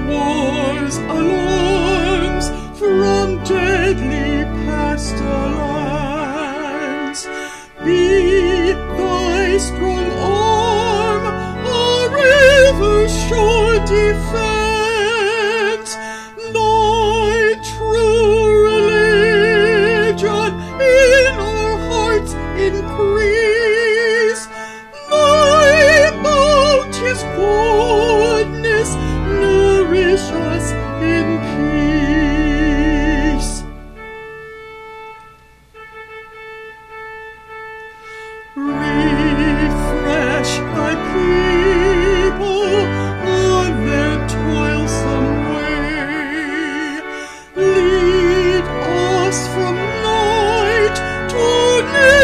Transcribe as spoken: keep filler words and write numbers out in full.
wars, alarms from deadly pestilence. Be thy strong arm a river sure defense, thy true religion in our hearts increase, thy bounteous goodness nourish us in peace. Refresh thy people on their toilsome way. Lead us from night to